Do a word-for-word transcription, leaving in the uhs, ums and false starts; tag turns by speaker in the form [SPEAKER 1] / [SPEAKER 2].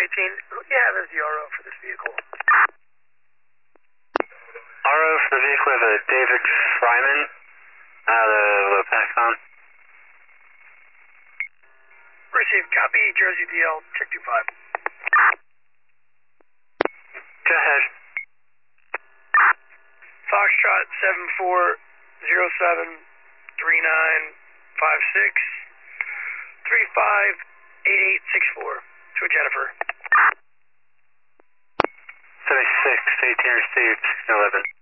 [SPEAKER 1] eighteen, who do you have as the R O for this vehicle?
[SPEAKER 2] R O for the vehicle is a David Fryman out of Paxton.
[SPEAKER 1] Received, copy, Jersey D L, check two five.
[SPEAKER 2] Go ahead.
[SPEAKER 1] Foxtrot seven four zero seven three nine five six three five eight eight six four to a Jennifer.
[SPEAKER 2] seventy-six, eighteen received, eleven.